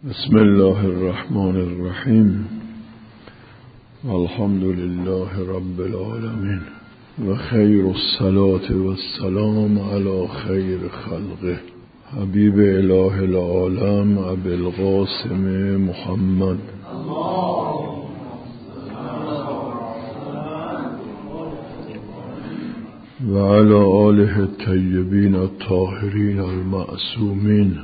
بسم الله الرحمن الرحیم والحمد لله رب العالمین و خیر الصلاة والسلام علی خیر خلقه حبیب اله العالم ابی القاسم محمد و علی آله الطیبین الطاهرین المعصومین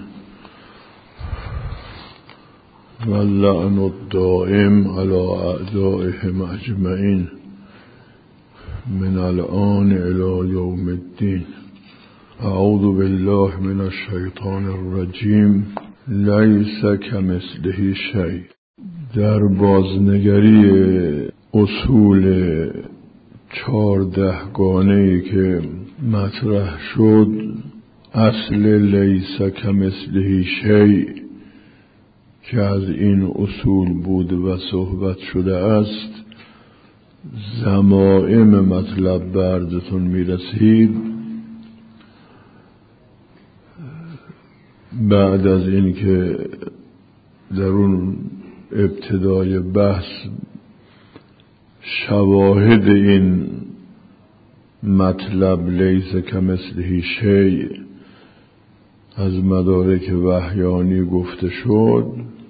و اللعن الدائم على اعدائهم اجمعین من الآن الى یوم الدین. اعوذ بالله من الشیطان الرجیم. لیس کمثله شیء. در بازنگری اصول 14 گانه‌ای که مطرح شد، اصل لیس کمثله شیء که از این اصول بود و صحبت شده است، ضمائم مطلب به عرضتون میرسید. بعد از این که در اون ابتدای بحث شواهد این مطلب لیس کمثله شیء از مدارک وحیانی گفته شد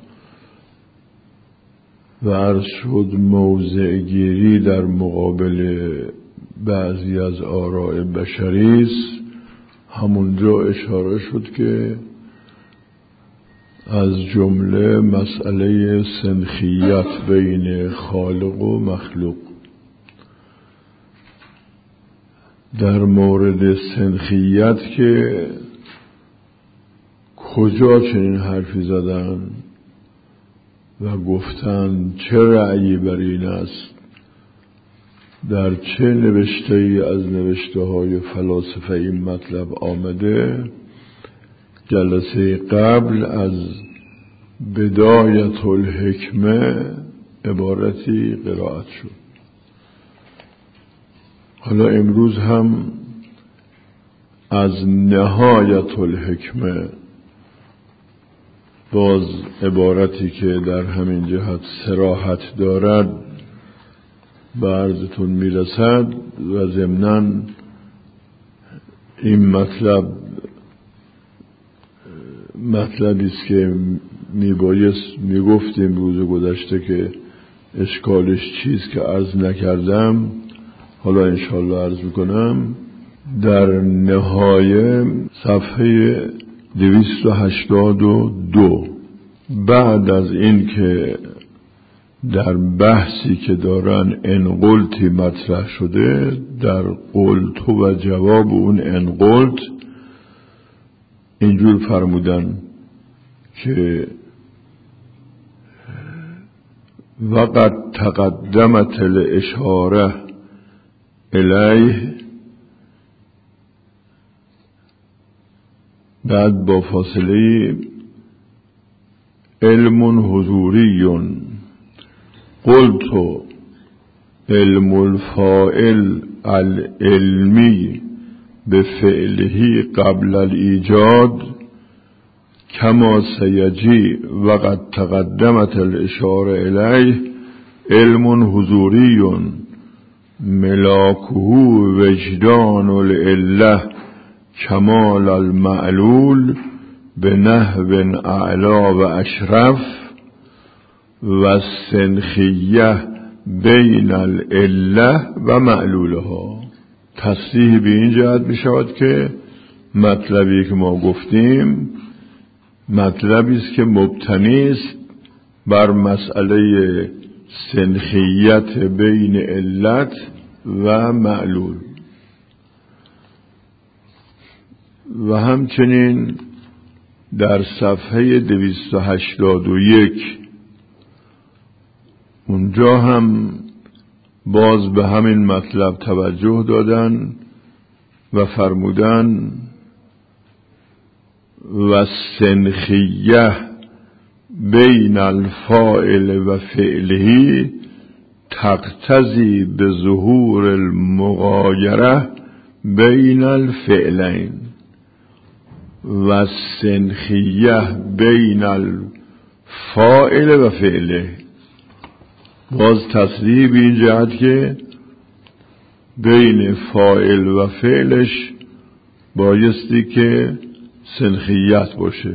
و عرض شد موضع گیری در مقابل بعضی از آراء بشری است. همونجا اشاره شد که از جمله مسئله سنخیت بین خالق و مخلوق. در مورد سنخیت که کجا چنین حرفی زدن و گفتن چه رأیی بر این است، در چه نوشته‌ای از نوشته‌های فلاسفه این مطلب آمده، جلسه قبل از بدایت الحکمه عبارتی قرائت شد. حالا امروز هم از نهایت الحکمه باز عبارتی که در همین جهت صراحت دارد به عرضتون میرسد و ضمناً این مطلبی است که میگفتیم روز گذشته که اشکالش چیست که عرض نکردم، حالا انشاءالله عرض میکنم. در نهایه صفحه 282 بعد از این که در بحثی که دارن انقلتی مطرح شده، در قلت و جواب اون انقلت اینجور فرمودن که وقد تقدمت الاشاره الیه، بعد با فاصله علم حضوری قلت علم الفاعل العلمی به فعله قبل الایجاد کما سیجی وقد تقدمت الاشاره الیه علم حضوری ملاکه وجدان العله کمال المعلول به نحو اعلا و اشرف و سنخیه بین العله و معلولها. تصریح به این جهت می شود که مطلبی که ما گفتیم مطلبی است که مبتنی است بر مسئله سنخیت بین علت و معلول و همچنین در صفحه 281 اونجا هم باز به همین مطلب توجه دادن و فرمودن و سنخیه بین الفاعل و فعله تقتضی به ظهور المغایره بین الفعلین و سنخیه بین فاعل و فعله. باز تصریح به این جهت که بین فاعل و فعلش بایستی که سنخیت باشه.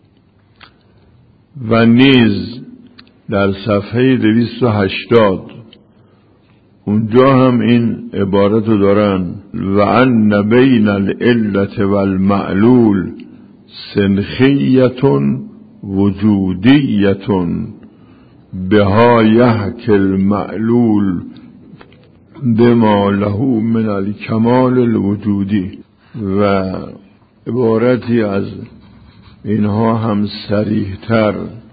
و نیز در صفحه 280 اونجا هم این عبارت رو دارن و ان بین العلت والمعلول سنخیتون وجودیتون بها یحکی المعلول بما له من الکمال الوجودی. و عبارتی از اینها هم صریح‌تر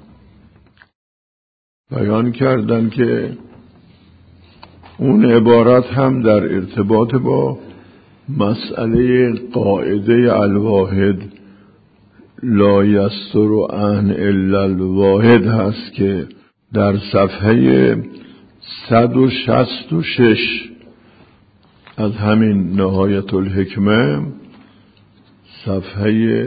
بیان کردن که اون عبارت هم در ارتباط با مسئله قاعده الواحد لا یستر عن الا الواحد هست که در صفحه 166 از همین نهایت الحکمه، صفحه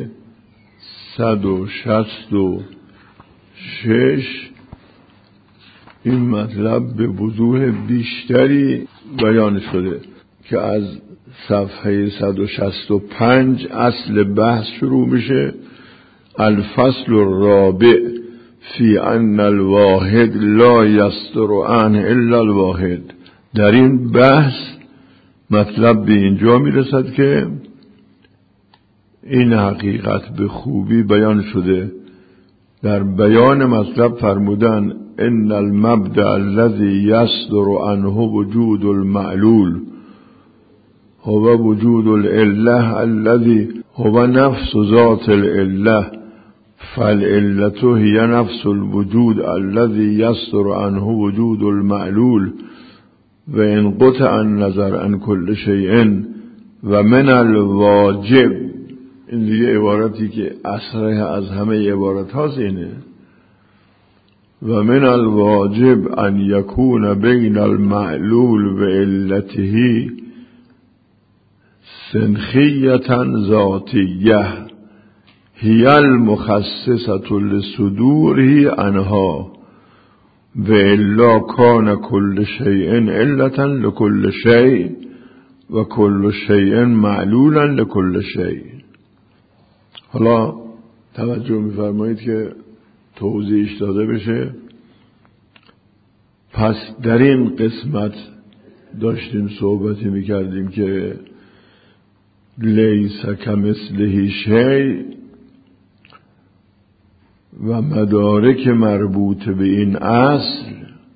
166 این مطلب به وضوح بیشتری بیان شده که از صفحه 165 اصل بحث شروع میشه. الفصل الرابع فی ان الواحد لا یصدر عنه الا الواحد. در این بحث مطلب به اینجا میرسد که این حقیقت به خوبی بیان شده. در بیان مطلب فرمودن ان المبدأ الذي يصدر عنه وجود المعلول هو وجود العله الذي هو نفس ذات العله فالعلة هي نفس الوجود الذي يصدر عنه وجود المعلول وإن قطع النظر عن كل شيء ومن الواجب. این دیگه عبارتی که اصره از همه عبارت هاست اینه. و من الواجب ان یکون بین المعلول و علته سنخیتا ذاتیه هی المخصصة لصدوره عنها و الا کان کل شیء علتا لکل شیء و کل شیء معلولا لکل شیء. حالا توجه می‌فرمایید که توضیحش داده بشه. پس در این قسمت داشتیم صحبتی می‌کردیم که لیس کمثله شیء و مدارک مربوط به این اصل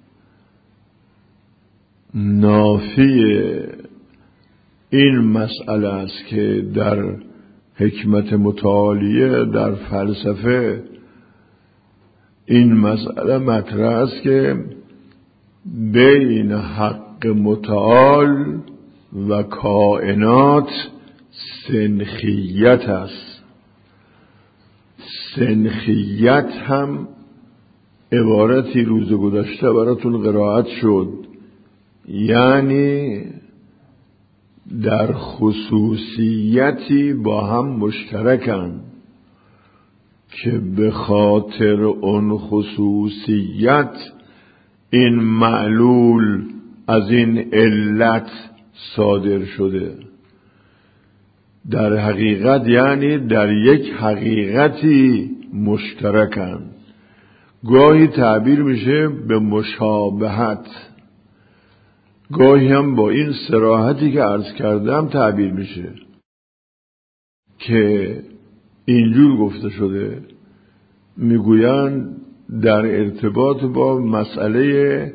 نافی این مسئله است که در حکمت متعالیه در فلسفه این مسئله مطرح است که بین حق متعال و کائنات سنخیت است. سنخیت هم عبارتی روز گذشته براتون قرائت شد، یعنی در خصوصیتی با هم مشترکن که به خاطر اون خصوصیت این معلول از این علت صادر شده. در حقیقت یعنی در یک حقیقتی مشترکن. گاهی تعبیر میشه به مشابهت، گاهی هم با این صراحتی که عرض کردم تعبیر میشه که اینجور گفته شده. میگویند در ارتباط با مسئله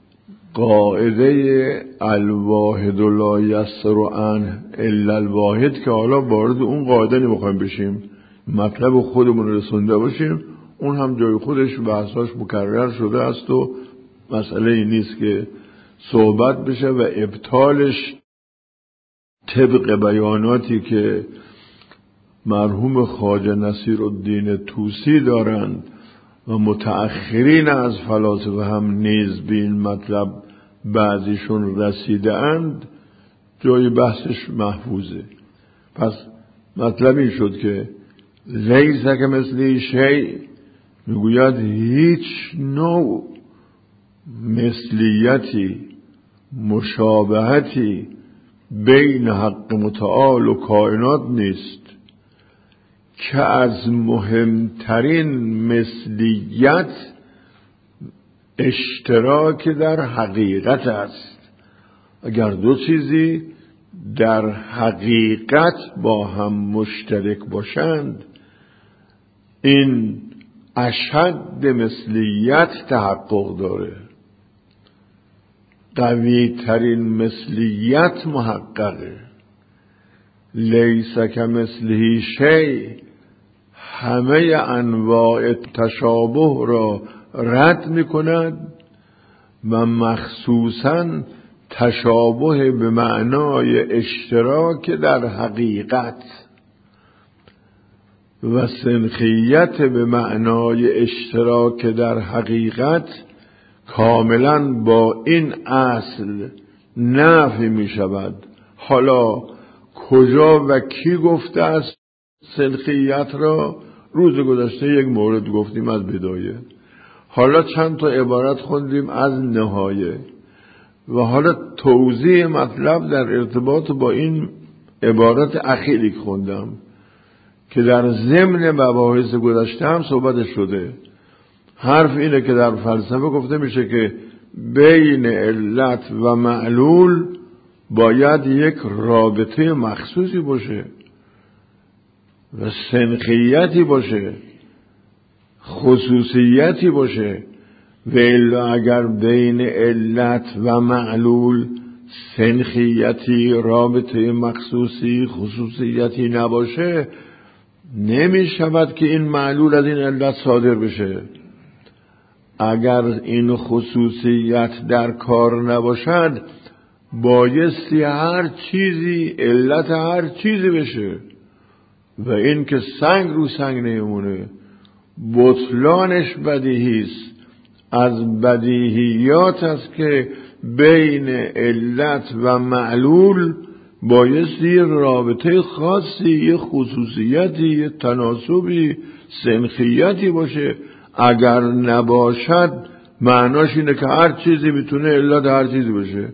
قاعده الواحد لا یصدر عنه الا الواحد که حالا وارد اون قاعده نمیخوایم بشیم، مطلب خودمون رسونده باشیم. اون هم جای خودش بحثاش مکرر شده است و مسئله این نیست که صحبت بشه و ابطالش طبق بیاناتی که مرحوم خواجه نصیرالدین طوسی دارند و متأخرین از فلاسفه هم نیز به این مطلب بعضیشون رسیده اند، جای بحثش محفوظه. پس مطلب این شد که لیس کمثله شیء میگوید هیچ نوع مثلیتی، مشابهتی بین حق متعال و کائنات نیست که از مهمترین مثلیت اشتراک در حقیقت است. اگر دو چیزی در حقیقت با هم مشترک باشند، این اشد مثلیت تحقق داره، قوی ترین مثلیت محققه. لیس کمثله شیء همه انواع تشابه را رد می‌کند و مخصوصاً تشابه به معنای اشتراک در حقیقت و سنخیت به معنای اشتراک در حقیقت کاملا با این اصل نفی می شود. حالا کجا و کی گفته است سنخیت را؟ روز گذشته یک مورد گفتیم از بدایه، حالا چند تا عبارت خوندیم از نهایه و حالا توضیح مطلب در ارتباط با این عبارت اخیری که خوندم که در ضمن مباحث گذشته هم صحبت شده. حرف اینه که در فلسفه گفته میشه که بین علت و معلول باید یک رابطه مخصوصی باشه و سنخیتی باشه، خصوصیتی باشه، و الا اگر بین علت و معلول سنخیتی، رابطه مخصوصی، خصوصیتی نباشه، نمی شود که این معلول از این علت صادر بشه. اگر این خصوصیت در کار نباشد بایستی هر چیزی علت هر چیزی بشه و این که سنگ رو سنگ نمیمونه. بطلانش بدیهی است. از بدیهیات است که بین علت و معلول بایستی رابطه خاصی، یه خصوصیتی، یه تناسبی، سنخیتی باشه. اگر نباشد معناش اینه که هر چیزی میتونه علت هر چیزی باشه.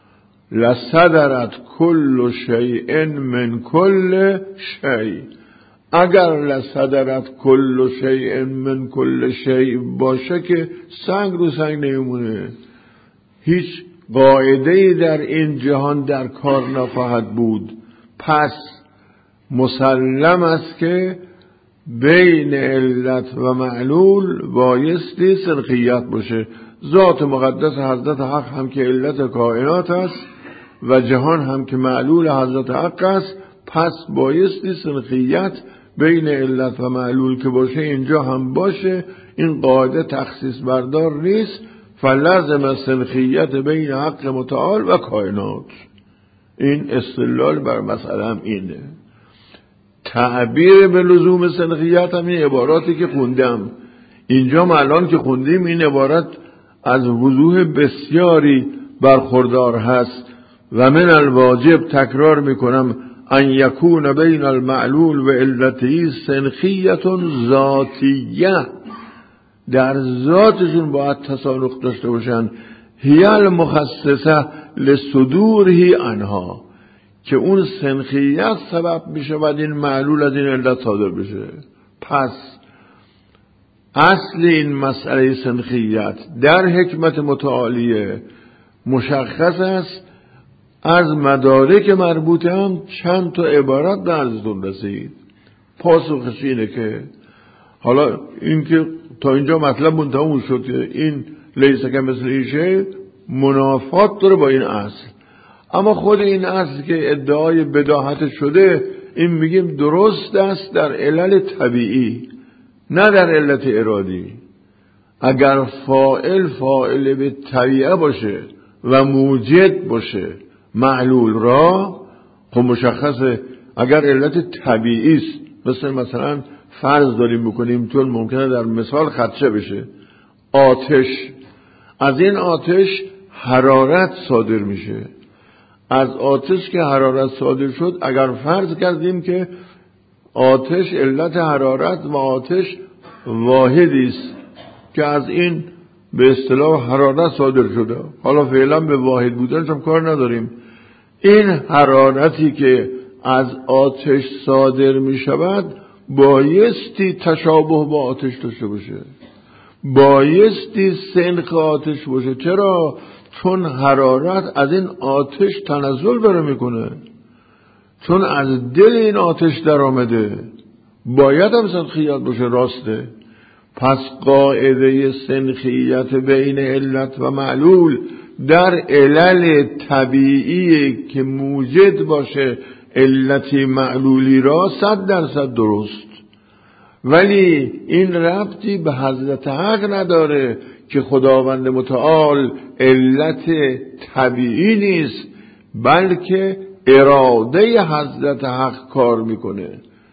لصدرت کل شیء من کل شیء. اگر لصدرت کل شیء من کل شیء باشه که سنگ رو سنگ نمیمونه، هیچ قاعده‌ای در این جهان در کار نخواهد بود. پس مسلم است که بین علت و معلول بایستی سنخیت باشه. ذات مقدس حضرت حق هم که علت کائنات است و جهان هم که معلول حضرت حق است، پس بایستی سنخیت بین علت و معلول که باشه اینجا هم باشه. این قاعده تخصیص بردار نیست. فلازم سنخیت بین حق متعال و کائنات. این استدلال بر مسئله هم اینه. تعبیر به لزوم سنخیت هم این عباراتی که خوندم اینجا الان که خوندیم، این عبارت از وضوح بسیاری برخوردار هست و من الواجب تکرار میکنم ان یکون بین المعلول و علته سنخیت ذاتیه. در ذاتشون باید تسانخ داشته باشن. هی المخصصه لصدوره عنها، که اون سنخیت سبب میشه و این معلول از این علت صادر بشه. پس اصل این مسئله سنخیت در حکمت متعالیه مشخص است. از مدارک مربوطه هم چند تا عبارت دستتون رسید. پاسخش اینه که حالا این که تا اینجا مطلب منتهی شد که این لیس کمثله شیء منافات داره با این اصل، اما خود این اصل که ادعای بداهت شده این میگیم درست است در علل طبیعی نه در علت ارادی. اگر فاعل به طبیعه باشه و موجد باشه معلول را، خب مشخصه. اگر علت طبیعی است، مثلا فرض داریم بکنیم چون ممکنه در مثال خدشه بشه، آتش، از این آتش حرارت صادر میشه. از آتش که حرارت صادر شد، اگر فرض کردیم که آتش علت حرارت و آتش واحدی است که از این به اصطلاح حرارت صادر شده. حالا فعلا به واحد بودنش هم کار نداریم. این حرارتی که از آتش صادر می شود بایستی تشابه با آتش داشته باشه، بایستی سنخ آتش باشه. چرا؟ چون حرارت از این آتش تنزل بره میکنه، چون از دل این آتش در آمده، باید هم سنخیت باشه. راسته. پس قاعده سنخیت بین علت و معلول در علل طبیعی که موجد باشه علتی معلولی را 100% درست، ولی این ربطی به حضرت حق نداره که خداوند متعال علت طبیعی نیست، بلکه اراده حضرت حق کار میکنه.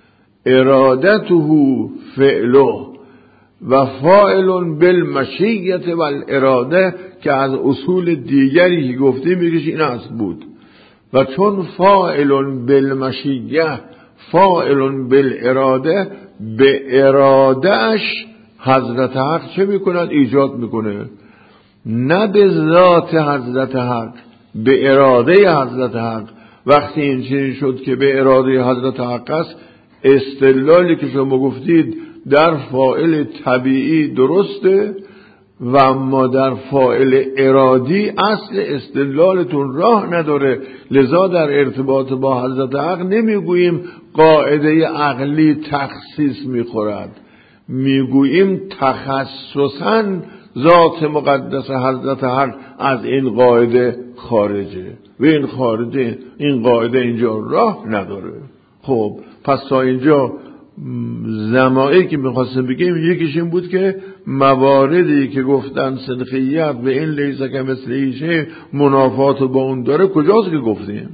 ارادته فعله و فاعل بالمشیت والاراده که از اصول دیگری که گفتیم میگه این اصل بود. و چون فاعل بالمشیه فاعل بالاراده، به ارادهش حضرت حق چه میکند؟ ایجاد میکنه. نه به ذات حضرت حق، به اراده حضرت حق. وقتی این چنین شد که به اراده حضرت حق است، استدلالی که شما گفتید در فاعل طبیعی درسته و اما در فاعل ارادی اصل استدلالتون راه نداره. لذا در ارتباط با حضرت حق نمیگوییم قاعده عقلی تخصیص میخورد، میگوییم تخصصاً ذات مقدس حضرت حق از این قاعده خارجه و این قاعده اینجا راه نداره. خب پس تا اینجا زمایی که میخواستم بگیم یکیش این بود که مواردی که گفتن سنخیت و این لیسه که مثل ایشه منافات با اون داره کجاست که گفتیم.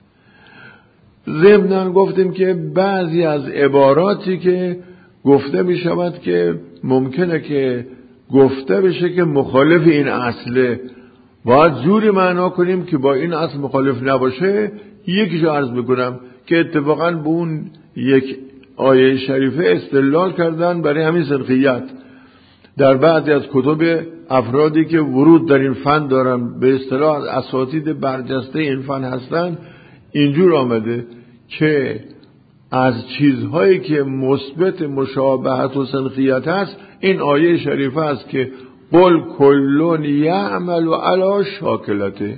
ضمناً گفتیم که بعضی از عباراتی که گفته میشود که ممکنه که گفته بشه که مخالف این اصله، باید جوری معنا کنیم که با این اصل مخالف نباشه. یکیشو عرض میکنم که اتفاقاً به اون یک آیه شریفه استدلال کردن برای همین سنخیت. در بعضی از کتب افرادی که ورود در این فن دارن، به اصطلاح اساتید برجسته این فن هستن، اینجور آمده که از چیزهایی که مثبت مشابهت و سنخیت هست این آیه شریفه است که قل کلون یعمل علی شاکلته.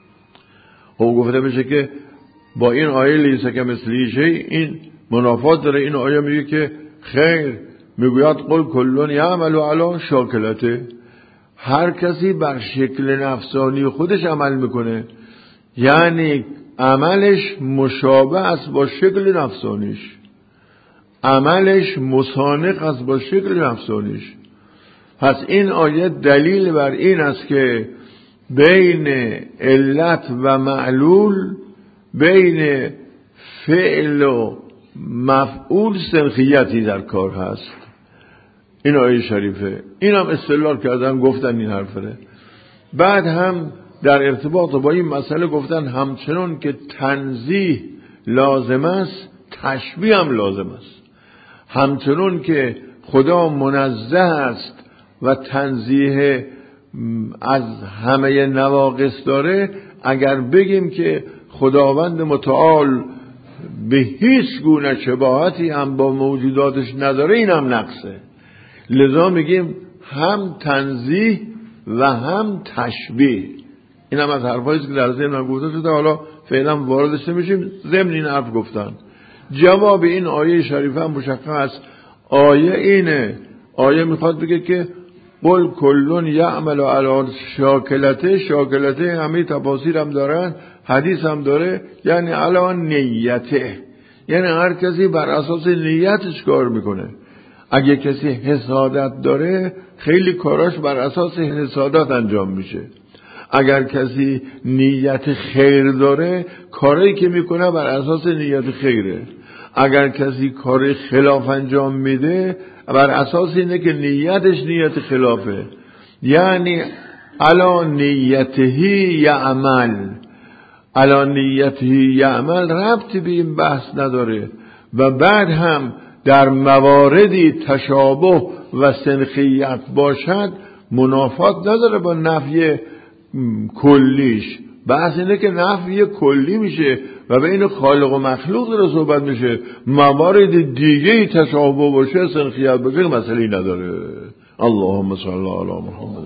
خب گفته بشه که با این آیه لیسه که مثل ایشه این منافات داره. این آیه میگه که خیر، میگوید قل کلون یعمل علی شاکلته، هر کسی بر شکل نفسانی خودش عمل میکنه، یعنی عملش مشابه است با شکل نفسانیش، عملش مسانق است با شکل نفسانیش. پس این آیه دلیل بر این است که بین علت و معلول، بین فعل و مفعول سنخیتی در کار هست. این آیه شریفه این هم استدلال کردن، گفتن این حرفه. بعد هم در ارتباط با این مسئله گفتن همچنان که تنزیه لازم است تشبیه هم لازم است. همچنان که خدا منزه است و تنزیه از همه نواقص داره، اگر بگیم که خداوند متعال به هیچ گونه شباهتی هم با موجوداتش نداره، این هم نقصه. لذا میگیم هم تنزیه و هم تشبیه. این هم از حرفاییست که در ذهن من گفته شده، حالا فعلا واردش نمیشیم. ضمن این حرف گفتن جواب این آیه شریفه هم مشخص. آیه اینه، آیه میخواد بگه که قل کلون یعمل علی شاکلته. شاکلته همه تفاسیر هم دارن، حدیث هم داره، یعنی علی نیته، یعنی هر کسی بر اساس نیتش کار میکنه. اگه کسی حسادت داره خیلی کاراش بر اساس حسادت انجام میشه. اگر کسی نیت خیر داره کاری که میکنه بر اساس نیت خیره. اگر کسی کار خلاف انجام میده بر اساس اینه که نیتش نیت خلافه. یعنی علی نیتهی یعمل، علی نیتهی یعمل ربطی به این بحث نداره. و بعد هم در مواردی تشابه و سنخیت باشد منافات نداره با نفی کلیش. بحث اینه که نفی کلی میشه و بین خالق و مخلوق داره صحبت میشه. موارد دیگه تشابه باشه، سنخیت باشه، مسئله نداره. اللهم صل علی محمد.